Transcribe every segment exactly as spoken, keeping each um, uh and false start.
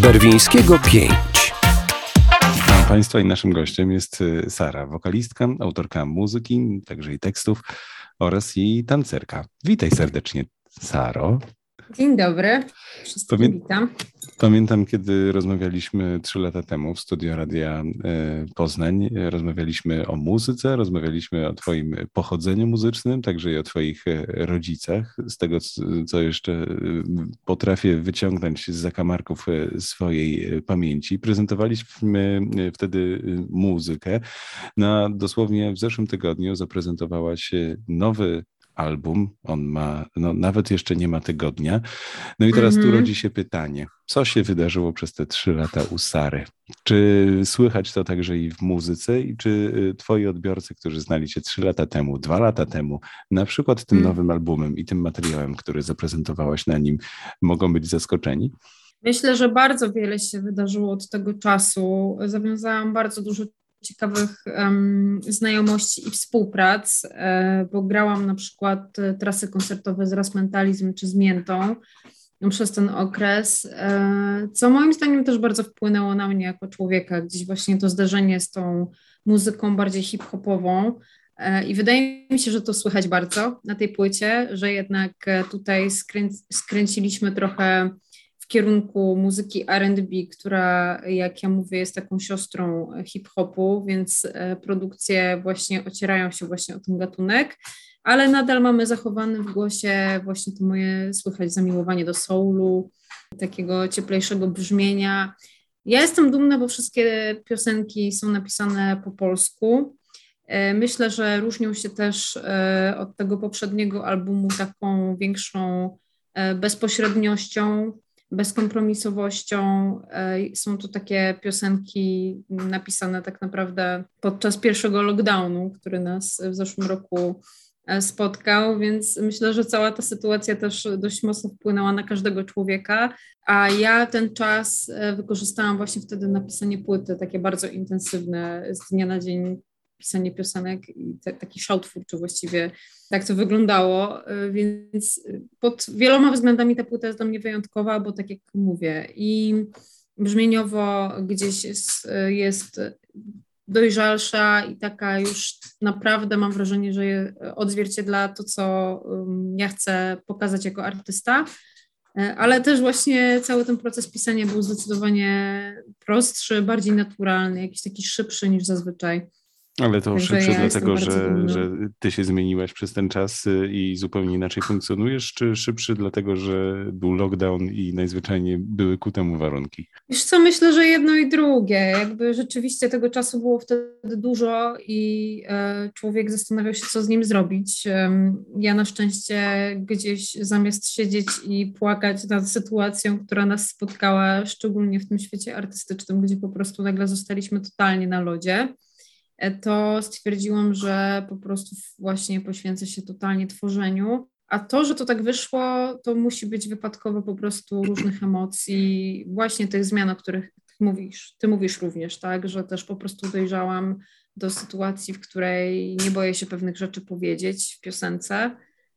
Barwińskiego pięć. Państwa i naszym gościem jest Sara, wokalistka, autorka muzyki, także i tekstów oraz i tancerka. Witaj serdecznie, Saro. Dzień dobry, wszystkim Pamię- witam. Pamiętam, kiedy rozmawialiśmy trzy lata temu w Studio Radia Poznań, rozmawialiśmy o muzyce, rozmawialiśmy o twoim pochodzeniu muzycznym, także i o twoich rodzicach. Z tego, co jeszcze potrafię wyciągnąć z zakamarków swojej pamięci. Prezentowaliśmy wtedy muzykę. Na dosłownie w zeszłym tygodniu zaprezentowałaś nowy album, on ma, no nawet jeszcze nie ma tygodnia. No i teraz mm-hmm. tu rodzi się pytanie, co się wydarzyło przez te trzy lata u Sary? Czy słychać to także i w muzyce i czy twoi odbiorcy, którzy znali cię trzy lata temu, dwa lata temu, na przykład tym mm. nowym albumem i tym materiałem, który zaprezentowałaś na nim, mogą być zaskoczeni? Myślę, że bardzo wiele się wydarzyło od tego czasu. Zawiązałam bardzo dużo ciekawych um, znajomości i współprac, e, bo grałam na przykład trasy koncertowe z Raz Mentalizm czy z Miętą no, przez ten okres, e, co moim zdaniem też bardzo wpłynęło na mnie jako człowieka, gdzieś właśnie to zderzenie z tą muzyką bardziej hip-hopową e, i wydaje mi się, że to słychać bardzo na tej płycie, że jednak tutaj skrę- skręciliśmy trochę w kierunku muzyki R and B, która, jak ja mówię, jest taką siostrą hip-hopu, więc produkcje właśnie ocierają się właśnie o ten gatunek, ale nadal mamy zachowany w głosie właśnie to moje słychać zamiłowanie do soulu, takiego cieplejszego brzmienia. Ja jestem dumna, bo wszystkie piosenki są napisane po polsku. Myślę, że różnią się też od tego poprzedniego albumu taką większą bezpośredniością, bezkompromisowością. Są to takie piosenki napisane tak naprawdę podczas pierwszego lockdownu, który nas w zeszłym roku spotkał, więc myślę, że cała ta sytuacja też dość mocno wpłynęła na każdego człowieka, a ja ten czas wykorzystałam właśnie wtedy na pisanie płyty, takie bardzo intensywne, z dnia na dzień pisanie piosenek i te, taki szał twórczy właściwie, tak to wyglądało, więc pod wieloma względami ta płyta jest dla mnie wyjątkowa, bo tak jak mówię i brzmieniowo gdzieś jest, jest dojrzalsza i taka już naprawdę mam wrażenie, że je odzwierciedla to, co ja chcę pokazać jako artysta, ale też właśnie cały ten proces pisania był zdecydowanie prostszy, bardziej naturalny, jakiś taki szybszy niż zazwyczaj. Ale to szybsze ja dlatego, że, że ty się zmieniłaś przez ten czas i zupełnie inaczej funkcjonujesz, czy szybszy dlatego, że był lockdown i najzwyczajniej były ku temu warunki? Wiesz co, myślę, że jedno i drugie. Jakby rzeczywiście tego czasu było wtedy dużo i e, człowiek zastanawiał się, co z nim zrobić. E, ja na szczęście gdzieś zamiast siedzieć i płakać nad sytuacją, która nas spotkała, szczególnie w tym świecie artystycznym, gdzie po prostu nagle zostaliśmy totalnie na lodzie, to stwierdziłam, że po prostu właśnie poświęcę się totalnie tworzeniu. A to, że to tak wyszło, to musi być wypadkowo po prostu różnych emocji, właśnie tych zmian, o których mówisz. Ty mówisz również, tak, że też po prostu dojrzałam do sytuacji, w której nie boję się pewnych rzeczy powiedzieć w piosence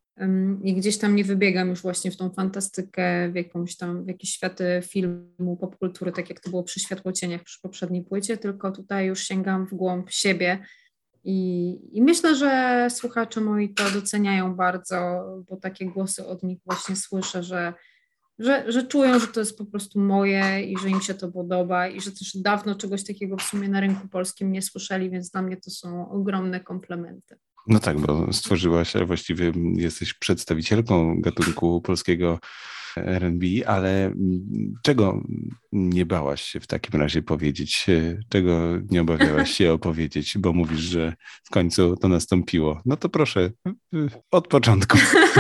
i gdzieś tam nie wybiegam już właśnie w tą fantastykę, w jakąś tam, w jakieś światy filmu, popkultury, tak jak to było przy Światłocieniach, przy poprzedniej płycie, tylko tutaj już sięgam w głąb siebie i, i myślę, że słuchacze moi to doceniają bardzo, bo takie głosy od nich właśnie słyszę, że, że, że czują, że to jest po prostu moje i że im się to podoba i że też dawno czegoś takiego w sumie na rynku polskim nie słyszeli, więc dla mnie to są ogromne komplementy. No tak, bo stworzyłaś, a właściwie jesteś przedstawicielką gatunku polskiego R and B, ale czego nie bałaś się w takim razie powiedzieć? Czego nie obawiałaś się opowiedzieć? Bo mówisz, że w końcu to nastąpiło. No to proszę, od początku.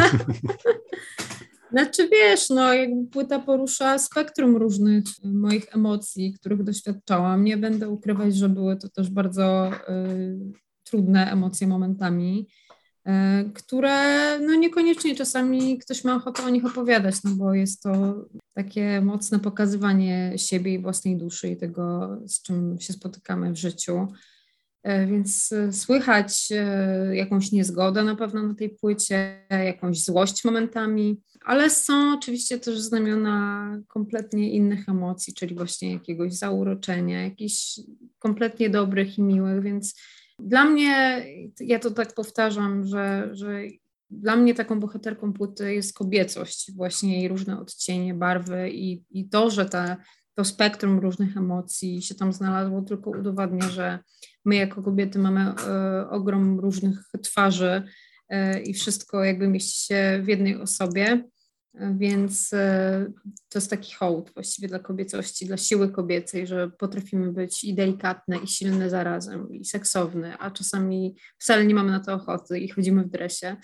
Znaczy wiesz, no jakby płyta porusza spektrum różnych moich emocji, których doświadczałam. Nie będę ukrywać, że były to też bardzo y, trudne emocje momentami, y, które no niekoniecznie czasami ktoś ma ochotę o nich opowiadać, no bo jest to takie mocne pokazywanie siebie i własnej duszy i tego, z czym się spotykamy w życiu. Więc słychać jakąś niezgodę na pewno na tej płycie, jakąś złość momentami, ale są oczywiście też znamiona kompletnie innych emocji, czyli właśnie jakiegoś zauroczenia, jakichś kompletnie dobrych i miłych, więc dla mnie, ja to tak powtarzam, że, że dla mnie taką bohaterką płyty jest kobiecość, właśnie jej różne odcienie, barwy i, i to, że ta, to spektrum różnych emocji się tam znalazło, tylko udowadnia, że my jako kobiety mamy e, ogrom różnych twarzy e, i wszystko jakby mieści się w jednej osobie, e, więc e, to jest taki hołd właściwie dla kobiecości, dla siły kobiecej, że potrafimy być i delikatne, i silne zarazem, i seksowne, a czasami wcale nie mamy na to ochoty i chodzimy w dresie.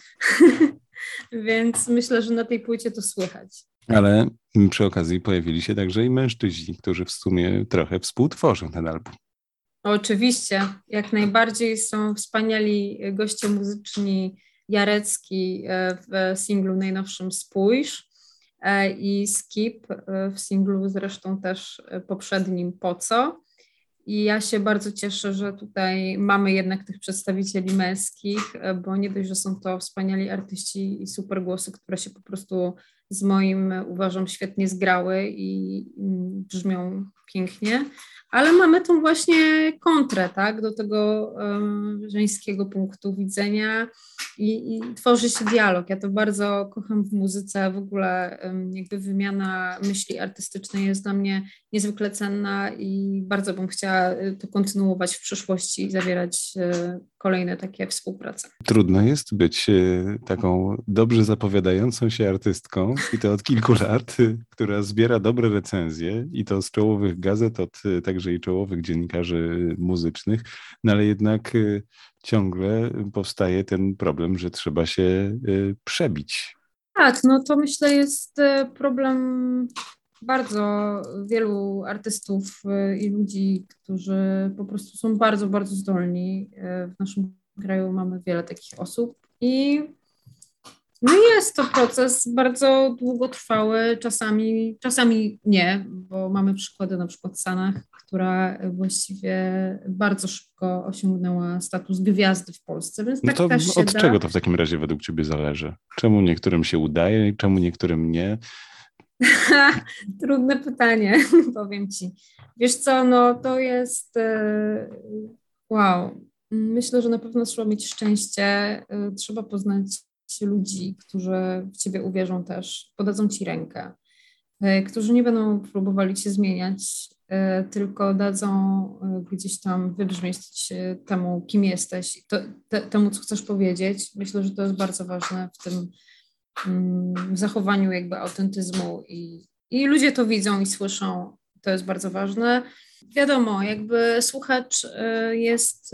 Więc myślę, że na tej płycie to słychać. Ale przy okazji pojawili się także i mężczyźni, którzy w sumie trochę współtworzą ten album. Oczywiście, jak najbardziej są wspaniali goście muzyczni. Jarecki w singlu najnowszym Spójrz i Skip w singlu zresztą też poprzednim Po co. I ja się bardzo cieszę, że tutaj mamy jednak tych przedstawicieli męskich, bo nie dość, że są to wspaniali artyści i super głosy, które się po prostu z moim, uważam, świetnie zgrały i brzmią pięknie, ale mamy tą właśnie kontrę, tak, do tego um, żeńskiego punktu widzenia i, i tworzy się dialog. Ja to bardzo kocham w muzyce, w ogóle um, jakby wymiana myśli artystycznej jest dla mnie niezwykle cenna i bardzo bym chciała to kontynuować w przyszłości i zawierać uh, kolejne takie współprace. Trudno jest być taką dobrze zapowiadającą się artystką i to od kilku lat, która zbiera dobre recenzje i to z czołowych gazet, od także i czołowych dziennikarzy muzycznych, no ale jednak ciągle powstaje ten problem, że trzeba się przebić. Tak, no to myślę jest problem bardzo wielu artystów i ludzi, którzy po prostu są bardzo, bardzo zdolni. W naszym kraju mamy wiele takich osób i no jest to proces bardzo długotrwały, czasami, czasami nie, bo mamy przykłady na przykład Sanach, która właściwie bardzo szybko osiągnęła status gwiazdy w Polsce, więc no tak to też się od da. czego to w takim razie według ciebie zależy? Czemu niektórym się udaje, czemu niektórym nie? Trudne pytanie, powiem ci. Wiesz co, no to jest wow. Myślę, że na pewno trzeba mieć szczęście, trzeba poznać ludzi, którzy w ciebie uwierzą też, podadzą ci rękę, którzy nie będą próbowali cię zmieniać, tylko dadzą gdzieś tam wybrzmieć temu, kim jesteś, to, te, temu, co chcesz powiedzieć. Myślę, że to jest bardzo ważne w tym w zachowaniu jakby autentyzmu i, i ludzie to widzą i słyszą, to jest bardzo ważne. Wiadomo, jakby słuchacz jest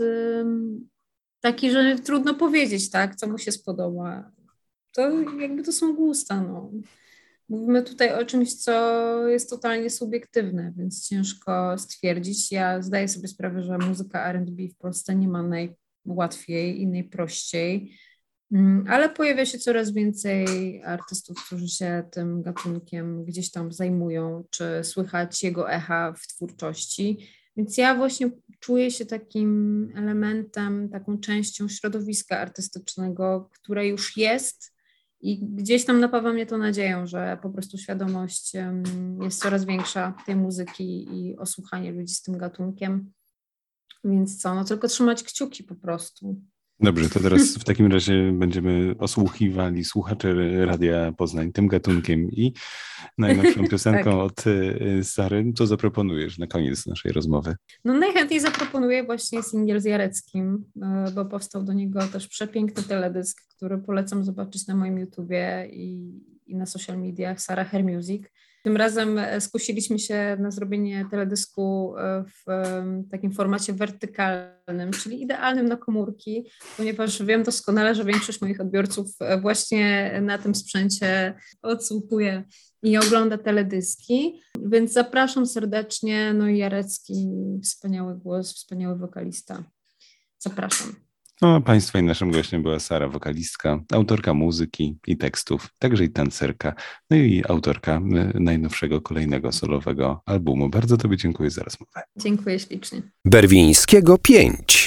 taki, że trudno powiedzieć, tak, co mu się spodoba. To jakby to są gusta, no. Mówimy tutaj o czymś, co jest totalnie subiektywne, więc ciężko stwierdzić. Ja zdaję sobie sprawę, że muzyka R and B w Polsce nie ma najłatwiej i najprościej, ale pojawia się coraz więcej artystów, którzy się tym gatunkiem gdzieś tam zajmują, czy słychać jego echa w twórczości. Więc ja właśnie czuję się takim elementem, taką częścią środowiska artystycznego, które już jest i gdzieś tam napawa mnie to nadzieją, że po prostu świadomość jest coraz większa tej muzyki i osłuchanie ludzi z tym gatunkiem. Więc co, no tylko trzymać kciuki po prostu. Dobrze, to teraz w takim razie będziemy osłuchiwali słuchacze Radia Poznań tym gatunkiem i najnowszą piosenką tak. od Sary. Co zaproponujesz na koniec naszej rozmowy? No najchętniej zaproponuję właśnie singiel z Jareckim, bo powstał do niego też przepiękny teledysk, który polecam zobaczyć na moim YouTubie i, i na social mediach Sara Her Music. Tym razem skusiliśmy się na zrobienie teledysku w takim formacie wertykalnym, czyli idealnym na komórki, ponieważ wiem doskonale, że większość moich odbiorców właśnie na tym sprzęcie odsłuchuje i ogląda teledyski, więc zapraszam serdecznie. No i Jarecki, wspaniały głos, wspaniały wokalista. Zapraszam. No, Państwa i naszym gościem była Sara, wokalistka, autorka muzyki i tekstów, także i tancerka, no i autorka najnowszego, kolejnego solowego albumu. Bardzo Tobie dziękuję za rozmowę. Dziękuję ślicznie. Berwińskiego pięć.